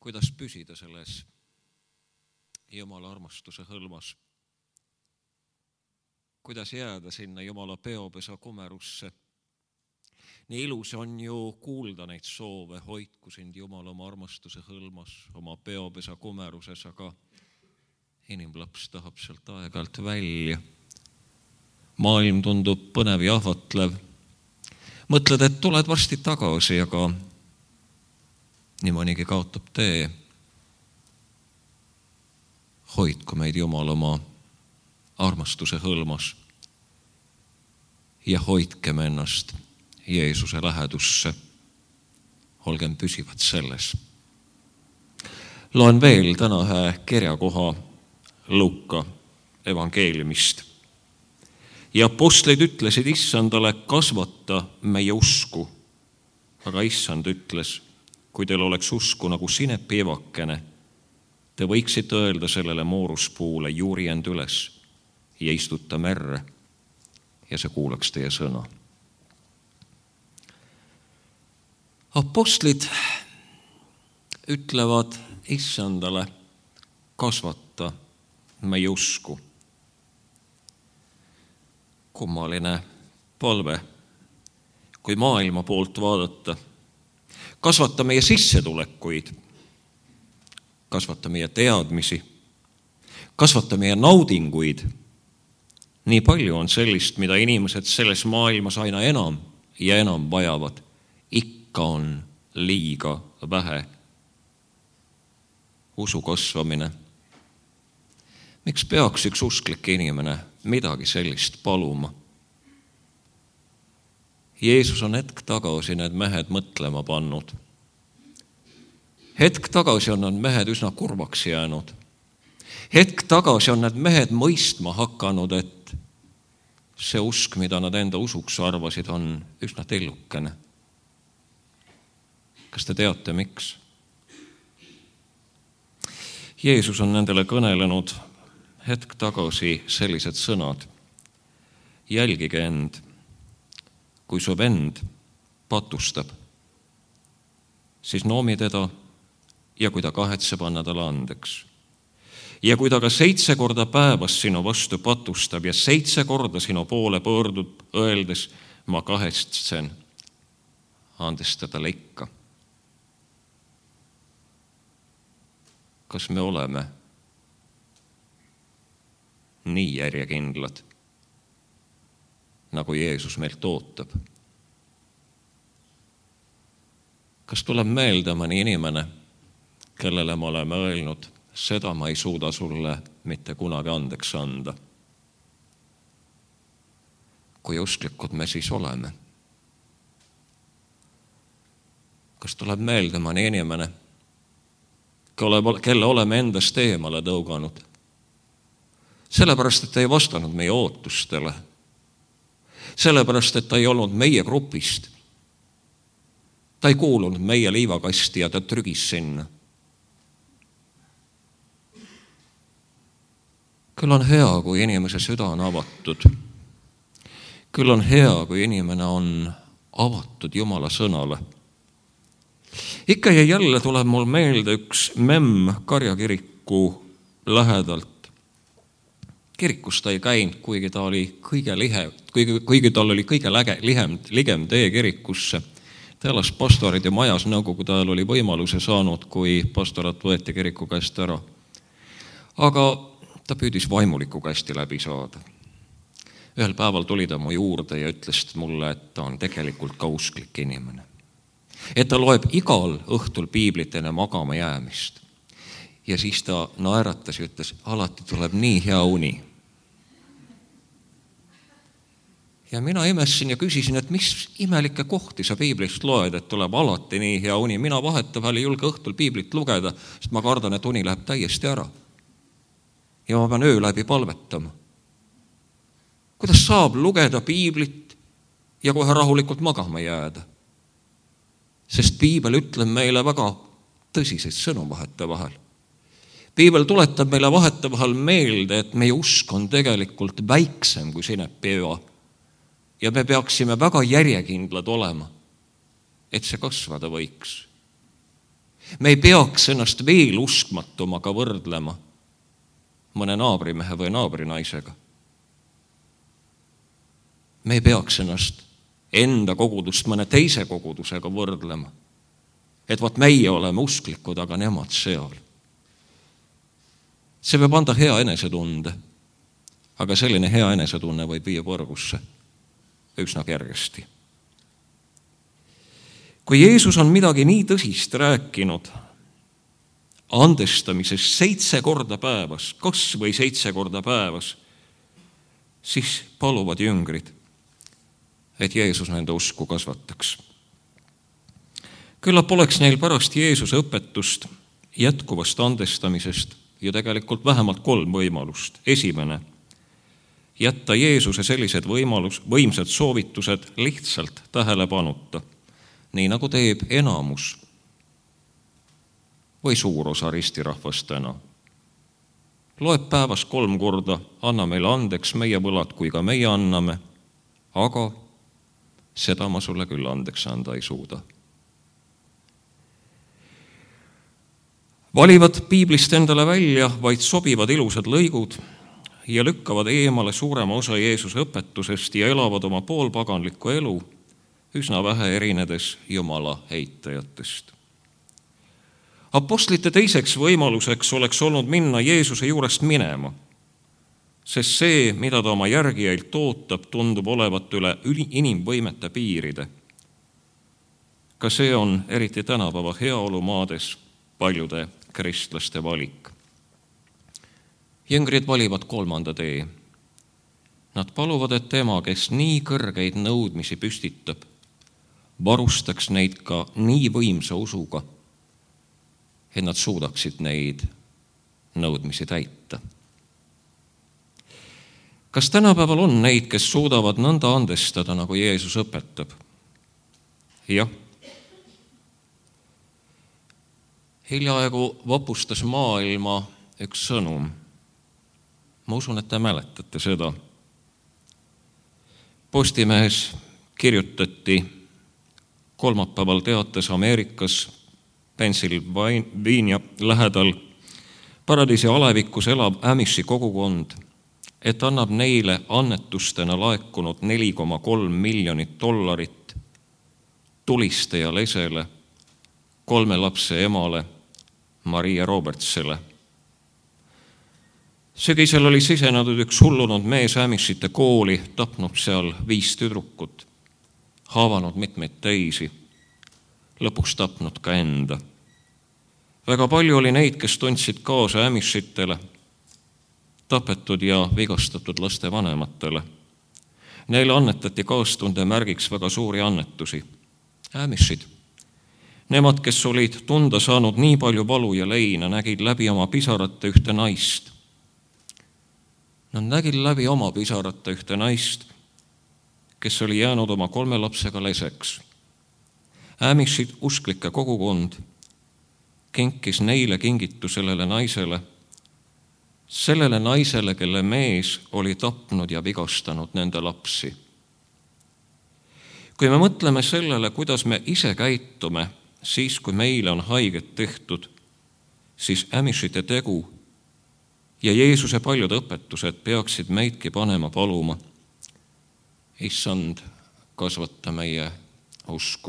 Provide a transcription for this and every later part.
kuidas püsida selles Jumala armastuse hõlmas. Kuidas jääda sinna Jumala peopesa kumerusse. Nii ilus on ju kuulda neid soove, hoidku sind Jumal oma armastuse hõlmas, oma peopesa kumeruses, aga inimlaps tahab sealt aeg-ajalt välja. Maailm tundub põnev ja ahvatlev. Mõtled, et tuled varsti tagasi, aga nii mõnigi kaotab tee. Hoidku meid Jumal oma armastuse hõlmas ja hoidkem ennast Jeesuse lähedusse. Olgem püsivad selles. Loen veel täna ühe kirjakoha Luuka evangeeliumist. Ja apostlid ütlesid Issandale, kasvata meie usku. Aga Issand ütles, kui teil oleks usku nagu sinepievakene, te võiksite öelda sellele mooruspuule, juuri end üles ja istuta merre ja see kuulaks teie sõna. Apostlid ütlevad Issandale, kasvata meie usku. Kummaline palve, kui maailma poolt vaadata. Kasvata meie sissetulekuid, kasvata meie teadmisi, kasvata meie naudinguid. Nii palju on sellist, mida inimesed selles maailmas aina enam ja enam vajavad. Ikka on liiga vähe. Usu kasvamine. Miks peaks üks usklik inimene midagi sellist paluma? Jeesus on hetk tagasi need mehed mõtlema pannud. Hetk tagasi on need mehed üsna kurvaks jäänud. Hetk tagasi on need mehed mõistma hakanud, et see usk, mida nad enda usuks arvasid, on üsna tillukene. Kas te teate, miks? Jeesus on nendele kõnelenud hetk tagasi sellised sõnad. Jälgige end, kui su vend patustab, siis noomi teda ja kui ta kahetseb, anna talle andeks. Ja kui ta ka 7 korda päevas sinu vastu patustab ja 7 korda sinu poole pöördub, öeldes, ma kahetsen, andesta talle ikka. Kas me oleme nii järjekindlad, nagu Jeesus meilt ootab? Kas tuleb meelde mõni inimene, kellele me oleme öelnud, seda ma ei suuda sulle mitte kunagi andeks anda? Kui usklikud me siis oleme? Kas tuleb meelde mõni inimene, kelle oleme endast eemale tõuganud? Sellepärast, et ta ei vastanud meie ootustele. Sellepärast, et ta ei olnud meie grupist. Ta ei kuulunud meie liivakasti ja ta trügis sinna. Küll on hea, kui inimese süda on avatud. Küll on hea, kui inimene on avatud Jumala sõnale. Ikka ja jälle tuleb mul meelde üks memm Karjakiriku lähedalt. Kirikus ta ei käinud, kuigi ta oli kuigi tal oli kõige ligem tee kirikusse. Ta elas pastoride majas, nõukogude ajal oli võimaluse saanud, kui pastorat võeti kiriku käest ära. Aga ta püüdis vaimuliku kästi läbi saada. Ühel päeval tuli ta mu juurde ja ütles mulle, et ta on tegelikult ka usklik inimene. Et ta loeb igal õhtul piiblit enne magama jäämist. Ja siis ta naeratas ja ütles, alati tuleb nii hea uni. Ja mina imessin ja küsisin, et mis imelikke kohti sa piiblist loed, et tuleb alati nii hea uni. Mina vahetevahel ei julge õhtul piiblit lugeda, sest ma kardan, et uni läheb täiesti ära. Ja ma pean öö läbi palvetama. Kuidas saab lugeda piiblit ja kohe rahulikult magama jääda? Sest piibel ütleb meile väga tõsiseid sõnu vahetevahel. Piibel tuletab meile vahetevahel meelde, et meie usk on tegelikult väiksem kui sinepieva. Ja me peaksime väga järjekindlad olema, et see kasvada võiks. Me ei peaks ennast veel uskmatumaga võrdlema mõne naabrimehe või naabrinaisega. Me ei peaks ennast enda kogudust mõne teise kogudusega võrdlema. Et vaat meie oleme usklikud, aga nemad seal. See võib anda hea enesetunde, aga selline hea enesetunne võib viia põrgusse üsna kergesti. Kui Jeesus on midagi nii tõsist rääkinud andestamisest 7 korda päevas, kas või 7 korda päevas, siis paluvad jüngrid, et Jeesus nende usku kasvataks. Küllap oleks neil pärast Jeesuse õpetust jätkuvast andestamisest ja tegelikult vähemalt 3 võimalust. Esimene, jätta Jeesuse sellised võimsad soovitused lihtsalt tähelepanuta, nii nagu teeb enamus või suur osa ristirahvast täna. Loeb päevas 3 korda, anna meile andeks meie võlad, kui ka meie anname, aga seda ma sulle küll andeks anda ei suuda. Valivad piiblist endale välja vaid sobivad ilusad lõigud ja lükkavad eemale suurema osa Jeesuse õpetusest ja elavad oma poolpaganlikku elu, üsna vähe erinedes Jumala eitajatest. Apostlite teiseks võimaluseks oleks olnud minna Jeesuse juurest minema, sest see, mida ta oma järgijailt ootab, tundub olevat üle inimvõimete piiride. Ka see on eriti tänapäeva heaolumaades paljude kristlaste valik. Jüngrid valivad 3. tee. Nad paluvad, et tema, kes nii kõrgeid nõudmisi püstitab, varustaks neid ka nii võimsa usuga, et nad suudaksid neid nõudmisi täita. Kas tänapäeval on neid, kes suudavad nõnda andestada, nagu Jeesus õpetab? Jah. Hiljaaegu vapustas maailma üks sõnum. Ma usun, et te mäletate seda. Postimehes kirjutati kolmapäeval teates Ameerikas Pennsylvania lähedal Paradiisi alevikus elav Amishi kogukond, et annab neile annetustena laekunud $4,3 miljonit tulistaja Lesele, 3 lapse emale Maria Robertsele. Sügisel oli sisenenud üks hullunud mees Amishite kooli, tapnud seal 5 tüdrukut, haavanud mitmeid teisi, lõpuks tapnud ka enda. Väga palju oli neid, kes tundsid kaasa Amishitele, tapetud ja vigastatud laste vanematele. Neile annetati kaastunde märgiks väga suuri annetusi. Amishid. Nemad, kes olid tunda saanud nii palju valu ja leina, nägid läbi oma pisarate ühte naist. Nad nägid läbi oma pisarate ühte naist, kes oli jäänud oma 3 lapsega leseks. Amishid usklike kogukond kinkis neile kingitu sellele naisele, kelle mees oli tapnud ja vigastanud nende lapsi. Kui me mõtleme sellele, kuidas me ise käitume, siis kui meile on haiget tehtud, siis Amishite tegu ja Jeesuse paljud õpetused peaksid meidki panema paluma. Issand, kasvata meie usku.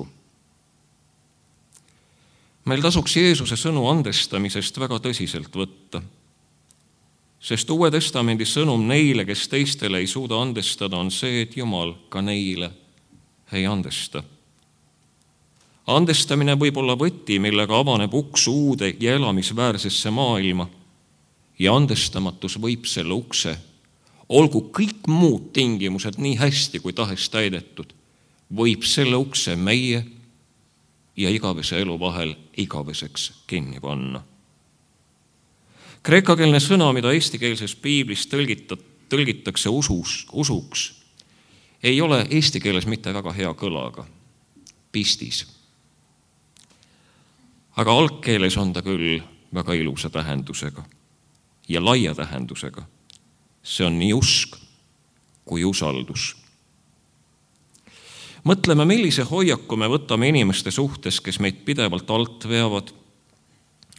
Meil tasuks Jeesuse sõnu andestamisest väga tõsiselt võtta, sest Uue Testamendi sõnum neile, kes teistele ei suuda andestada, on see, et Jumal ka neile ei andesta. Andestamine võib olla võti, millega avaneb uks uude ja elamisväärsesse maailma ja andestamatus võib selle ukse, olgu kõik muud tingimused nii hästi kui tahes täidetud, võib selle ukse meie ja igavese elu vahel igaveseks kinni panna. Kreekakeelne sõna, mida eestikeelses piiblis tõlgitakse usuks, ei ole eesti keeles mitte väga hea kõlaga, pistis. Aga algkeeles on ta küll väga ilusa tähendusega ja laia tähendusega. See on nii usk kui usaldus. Mõtleme, millise hoiaku me võtame inimeste suhtes, kes meid pidevalt alt veavad,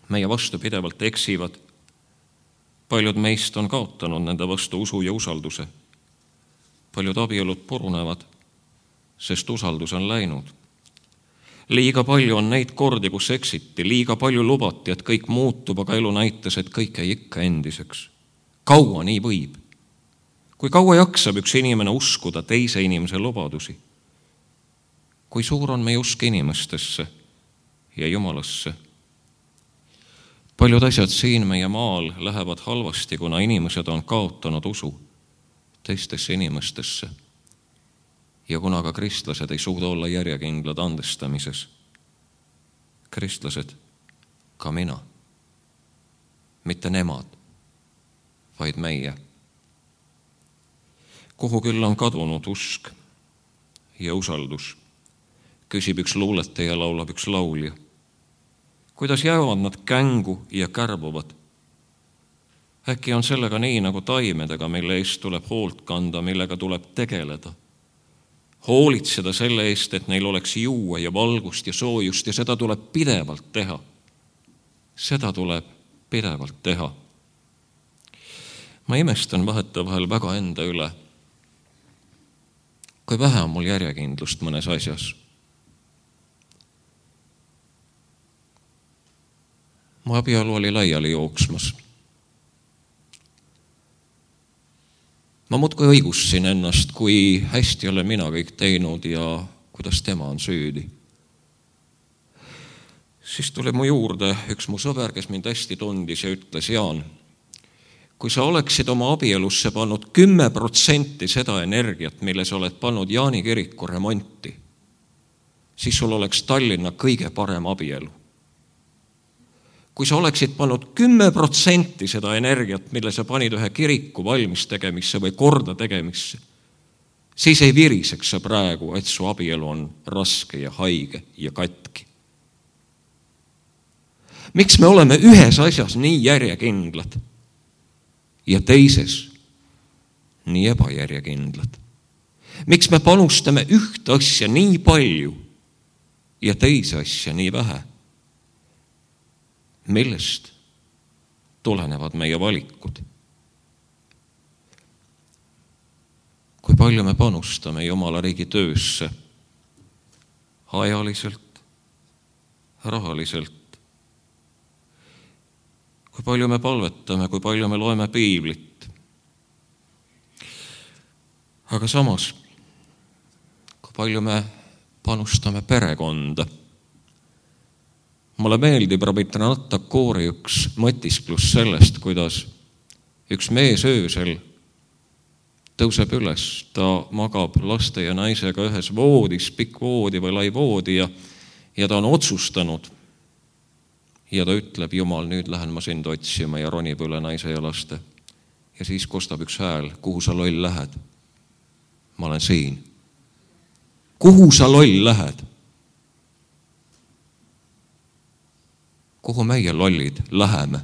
meie vastu pidevalt eksivad. Paljud meist on kaotanud nende vastu usu ja usalduse. Paljud abielud purunevad, sest usaldus on läinud. Liiga palju on neid kordi, kus eksiti, liiga palju lubati, et kõik muutub, aga elu näitas, et kõik jäi ikka endiseks. Kaua nii võib? Kui kaua jaksab üks inimene uskuda teise inimese lubadusi? Kui suur on meie usk inimestesse ja Jumalasse? Paljud asjad siin meie maal lähevad halvasti, kuna inimesed on kaotanud usu teistesse inimestesse. Ja kuna ka kristlased ei suuda olla järjekindlad andestamises. Kristlased, ka mina. Mitte nemad, vaid meie. Kuhu küll on kadunud usk ja usaldus? Küsib üks luuletaja, laulab üks laulja. Kuidas jäävad nad kängu ja kärbuvad? Äkki on sellega nii nagu taimedega, mille eest tuleb hoolt kanda, millega tuleb tegeleda. Hoolitseda selle eest, et neil oleks juua ja valgust ja soojust ja seda tuleb pidevalt teha. Seda tuleb pidevalt teha. Ma imestan vahetevahel väga enda üle. Kui vähe on mul järjekindlust mõnes asjas. Mu abielu oli laiali jooksmas. Ma muudkui õigustasin ennast, kui hästi olen mina kõik teinud ja kuidas tema on süüdi. Siis tuli mu juurde üks mu sõber, kes mind hästi tundis ja ütles, Jaan, kui sa oleksid oma abielusse pannud 10% seda energiat, mille sa oled pannud Jaani kiriku remonti, siis sul oleks Tallinna kõige parem abielu. Kui sa oleksid pannud 10% seda energiat, mille sa panid ühe kiriku valmis tegemisse või korda tegemisse, siis ei viriseks sa praegu, et su abielu on raske ja haige ja katki. Miks me oleme ühes asjas nii järjekindlad ja teises nii ebajärjekindlad? Miks me panustame ühte asja nii palju ja teise asja nii vähe? Millest tulenevad meie valikud? Kui palju me panustame Jumala riigi töösse ajaliselt, rahaliselt? Kui palju me palvetame, kui palju me loeme piiblit? Aga samas, kui palju me panustame perekonda? Mulle meeldib Rabindranath Tagori üks mõtisklus sellest, kuidas üks mees öösel tõuseb üles, ta magab laste ja naisega ühes voodis, pikk voodi või lai voodi ja ta on otsustanud ja ta ütleb, Jumal, nüüd lähen ma sind otsima ja ronib üle naise ja laste. Ja siis kostab üks hääl, kuhu sa loll lähed? Ma olen siin. Kuhu sa loll lähed? Kuhu meie lollid läheme?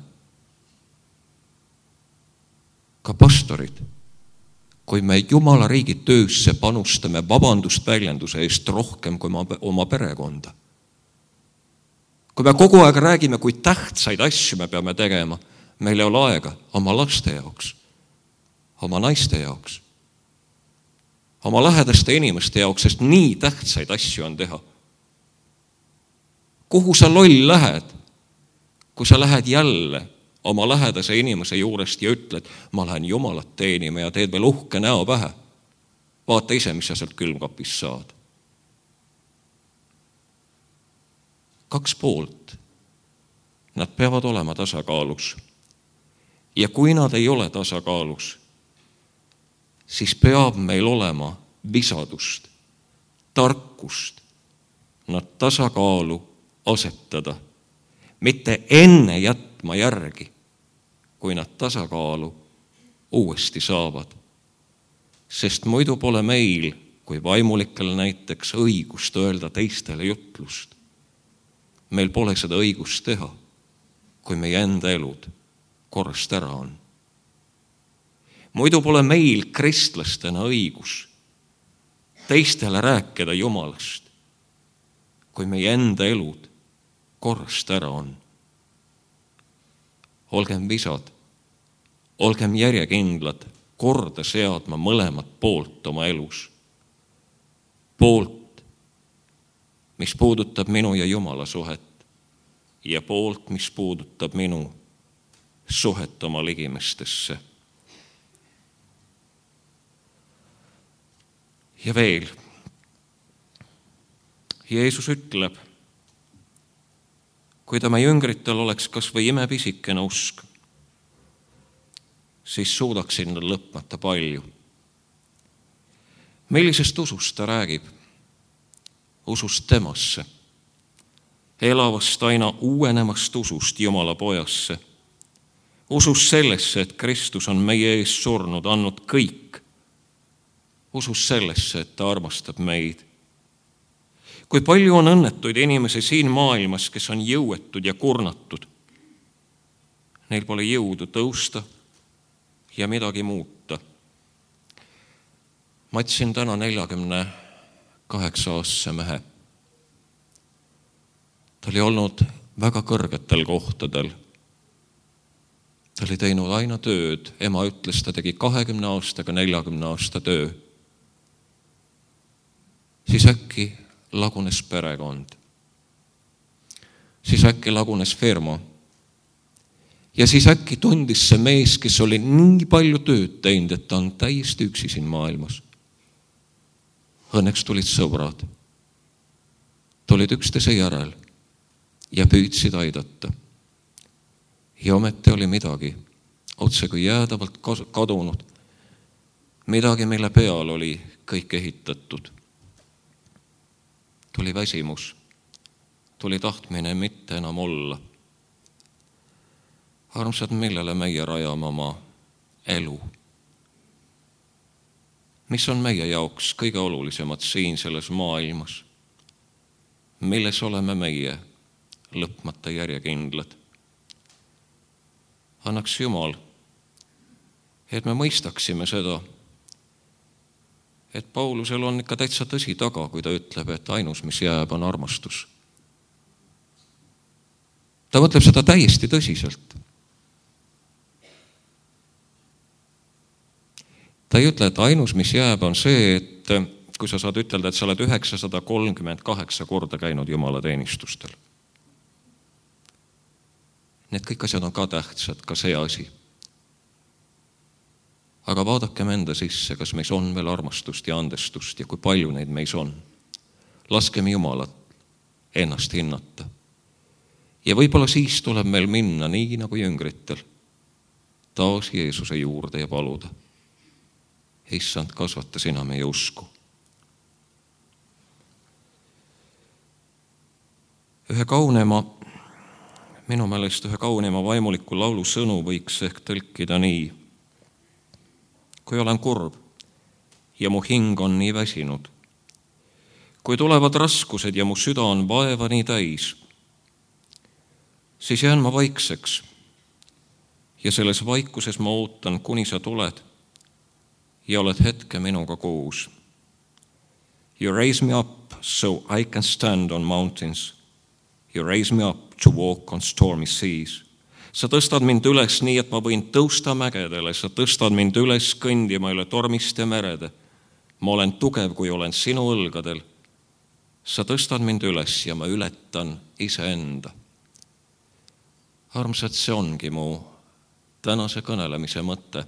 Ka pastorid, kui me Jumala riigi töösse panustame vabandust väljenduse eest rohkem kui oma perekonda. Kui me kogu aeg räägime, kui tähtsaid asju me peame tegema, meil ei ole aega oma laste jaoks, oma naiste jaoks, oma lähedaste inimeste jaoks, sest nii tähtsaid asju on teha. Kuhu sa loll lähed? Kui sa lähed jälle oma lähedase inimese juurest ja ütled, ma lähen Jumalat teenima ja teed veel uhke näo pähe. Vaata ise, mis sa sealt külmkapist saad. 2 poolt. Nad peavad olema tasakaalus. Ja kui nad ei ole tasakaalus, siis peab meil olema visadust, tarkust nad tasakaalu asetada. Mitte enne jätma järgi, kui nad tasakaalu uuesti saavad. Sest muidu pole meil, kui vaimulikel näiteks, õigust öelda teistele jutlust. Meil pole seda õigust teha, kui meie enda elud korrast ära on. Muidu pole meil kristlastena õigus teistele rääkida Jumalast, kui meie enda elud korrast ära on. olgem visad, olgem järjekindlad, korda seadma mõlemat poolt oma elus. Poolt, mis puudutab minu ja Jumala suhet ja poolt, mis puudutab minu suhet oma ligimestesse. Ja veel, Jeesus ütleb, kui tema jüngritel oleks kas või imepisikene usk, siis suudaksid nad lõpmata palju. Millisest usust ta räägib? Usust temasse, elavast aina uuenemast usust Jumala pojasse, usust sellesse, et Kristus on meie ees surnud, andnud kõik, usus sellesse, et ta armastab meid. Kui palju on õnnetuid inimesi siin maailmas, kes on jõuetud ja kurnatud. Neil pole jõudu tõusta ja midagi muuta. Matsin täna 48-aastase mehe. Ta oli olnud väga kõrgetel kohtadel. Ta oli teinud aina tööd. Ema ütles, ta tegi 20 aastaga 40 aasta töö. Siis äkki lagunes perekond. Siis äkki lagunes firma. Ja siis äkki tundis see mees, kes oli nii palju tööd teinud, et ta on täiesti üksi siin maailmas. Õnneks tulid sõbrad. Tulid üksteise järel ja püüdsid aidata. Ja ometi oli midagi, otse kui jäädavalt kadunud. Midagi, mille peal oli kõik ehitatud. Tuli väsimus, tuli tahtmine mitte enam olla. Armsad, millele meie rajame oma elu? Mis on meie jaoks kõige olulisemad siin selles maailmas? Milles oleme meie lõpmata järjekindlad? Annaks Jumal, et me mõistaksime seda, et Paulusel on ikka täitsa tõsi taga, kui ta ütleb, et ainus, mis jääb, on armastus. Ta mõtleb seda täiesti tõsiselt. Ta ei ütle, et ainus, mis jääb, on see, et kui sa saad ütelda, et sa oled 938 korda käinud Jumala teenistustel. Need kõik asjad on ka tähtsad, ka see asi. Aga vaadakem enda sisse, kas meis on veel armastust ja andestust ja kui palju neid meis on. Laskem Jumalat ennast hinnata. Ja võib-olla siis tuleb meil minna nii nagu jüngritel taas Jeesuse juurde ja paluda. Issand, kasvata sina meie usku. Minu meelest ühe kaunema vaimuliku laulu sõnu võiks ehk tõlkida nii. Kui olen kurb ja mu hing on nii väsinud, kui tulevad raskused ja mu süda on vaeva nii täis, siis jään ma vaikseks ja selles vaikuses ma ootan, kuni sa tuled ja oled hetke minuga koos. You raise me up so I can stand on mountains. You raise me up to walk on stormy seas. Sa tõstad mind üles nii, et ma võin tõusta mägedele. Sa tõstad mind üles kõndima üle tormiste merede. Ma olen tugev, kui olen sinu õlgadel. Sa tõstad mind üles ja ma ületan iseenda. Armsad, see ongi mu tänase kõnelemise mõte.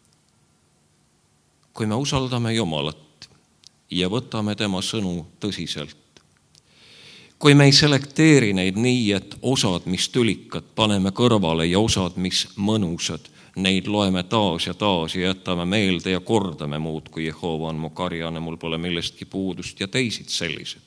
Kui me usaldame Jumalat ja võtame tema sõnu tõsiselt, kui me ei selekteeri neid nii, et osad, mis tülikad, paneme kõrvale ja osad, mis mõnusad, neid loeme taas ja jätame meelde ja kordame muud, kui Jehova on mu karjane, mul pole millestki puudust ja teisid sellised.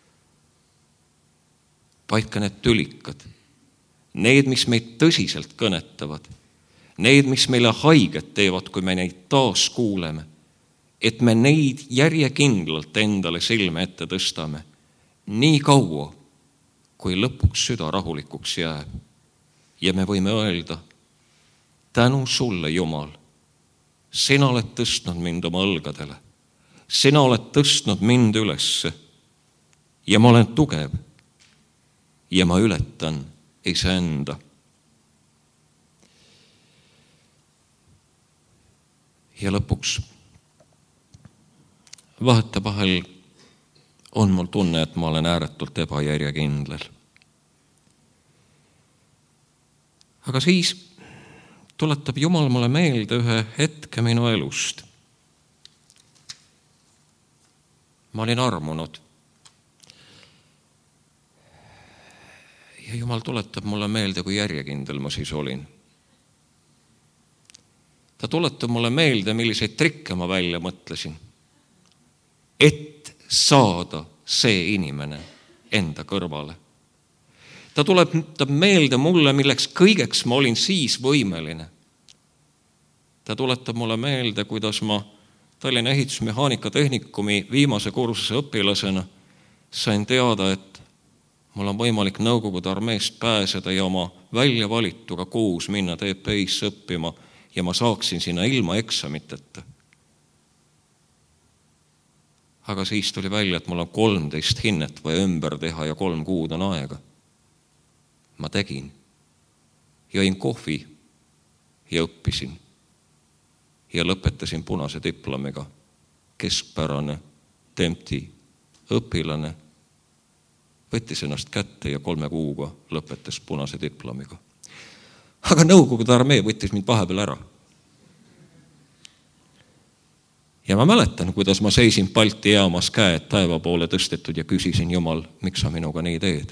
Vaid ka need tülikad, need, mis meid tõsiselt kõnetavad, need, mis meile haiget teevad, kui me neid taas kuuleme, et me neid järjekindlalt endale silme ette tõstame, nii kaua, kui lõpuks süda rahulikuks jääb. Ja me võime öelda, tänu sulle, Jumal, sina oled tõstnud mind oma õlgadele, sina oled tõstnud mind ülesse ja ma olen tugev ja ma ületan iseenda. Ja lõpuks vahetevahel on mul tunne, et ma olen ääretult ebajärjekindel. Aga siis tuletab Jumal mulle meelde ühe hetke minu elust. Ma olin armunud. Ja Jumal tuletab mulle meelde, kui järjekindel ma siis olin. Ta tuletab mulle meelde, milliseid trikke ma välja mõtlesin, et saada see inimene enda kõrvale. Ta tuletab meelde mulle, milleks kõigeks ma olin siis võimeline. Ta tuletab mulle meelde, kuidas ma Tallinna ehitusmehaanika tehnikumi viimase kursuse õpilasena sain teada, et mul on võimalik Nõukogude armeest pääseda ja oma välja valituga koos minna TPI-sse õppima ja ma saaksin sinna ilma eksamiteta. Aga siis tuli välja, et mul on 13 hinnet vaja ümber teha ja 3 kuud on aega. Ma tegin. Jõin kohvi ja õppisin. Ja lõpetasin punase diplomiga. Keskpärane, tempti õpilane võttis ennast kätte ja 3 kuuga lõpetas punase diplomiga. Aga Nõukogude armee võttis mind vahepeal ära. Ja ma mäletan, kuidas ma seisin Balti jaamas käed taeva poole tõstetud ja küsisin Jumal, miks sa minuga nii teed?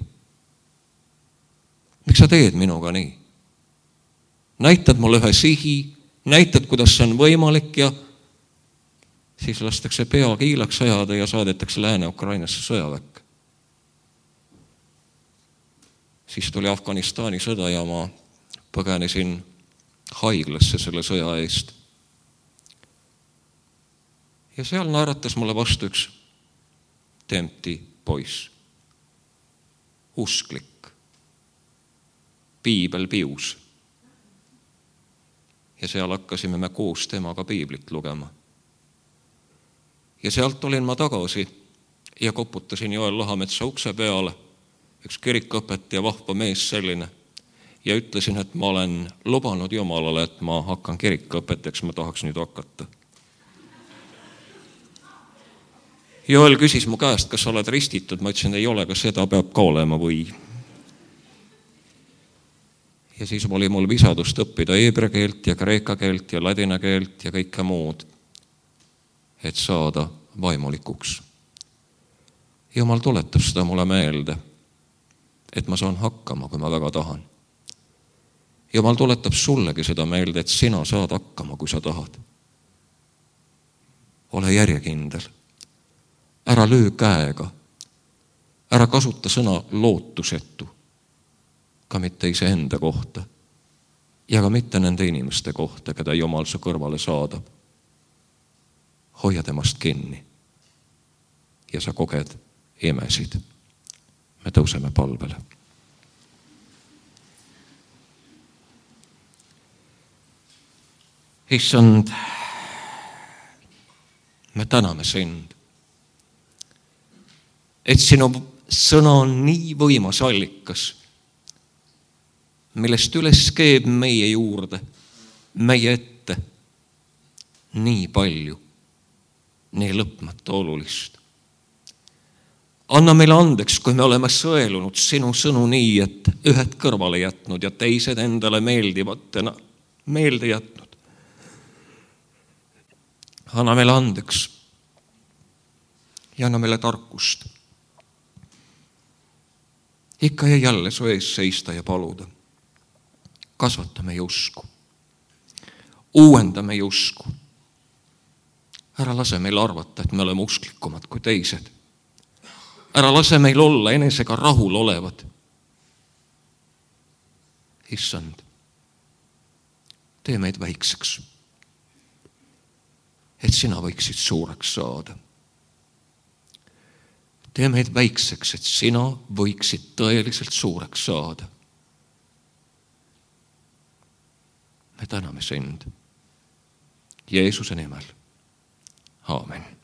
Miks sa teed minuga nii? Näitad mulle ühe sihi, näitad, kuidas see on võimalik ja siis lastakse pea kiilaks ajada ja saadetakse Lääne-Ukrainasse sõjaväkke. Siis tuli Afganistani sõda ja ma põgenesin haiglasse selle sõja eest. Ja seal naeratas mulle vastu üks tempti poiss. Usklik. Piibel pius. Ja seal hakkasime me koos temaga piiblit lugema. Ja sealt olin ma tagasi ja koputasin Joel Lahametsa ukse peale, üks kirikuõpetaja, vahva mees selline, ja ütlesin, et ma olen lubanud Jumalale, et ma hakkan kirikuõpetajaks, ma tahaks nüüd hakata. Joel küsis mu käest, kas sa oled ristitud, ma ütlesin, ei ole, kas seda peab ka olema või. Ja siis oli mul visadust õppida heebrea keelt ja kreeka keelt ja ladina keelt ja kõike muud, et saada vaimulikuks. Jumal tuletab seda mulle meelde, et ma saan hakkama, kui ma väga tahan. Jumal tuletab sullegi seda meelde, et sina saad hakkama, kui sa tahad. Ole järjekindel. Ära löö käega. Ära kasuta sõna lootusetu. Ka mitte iseenda kohta. Ja ka mitte nende inimeste kohta, keda Jumal su kõrvale saadab. Hoia temast kinni. Ja sa koged imesid. Me tõuseme palvele. Issand, me täname sind, et sinu sõna on nii võimas allikas, millest üles keeb meie juurde, meie ette nii palju, nii lõpmata olulist. Anna meile andeks, kui me oleme sõelunud sinu sõnu nii, et ühed kõrvale jätnud ja teised endale meeldivatena meelde jätnud. Anna meile andeks ja anna meile tarkust. Ikka ja jälle su ees seista ja paluda. Kasvata meie usku. Uuenda meie usku. Ära lase meil arvata, et me oleme usklikumad kui teised. Ära lase meil olla enesega rahul olevad. Issand, tee meid väikseks, et sina võiksid suureks saada. Tee meid väikseks, et sina võiksid tõeliselt suureks saada. Me täname sind Jeesuse nimel. Aamen.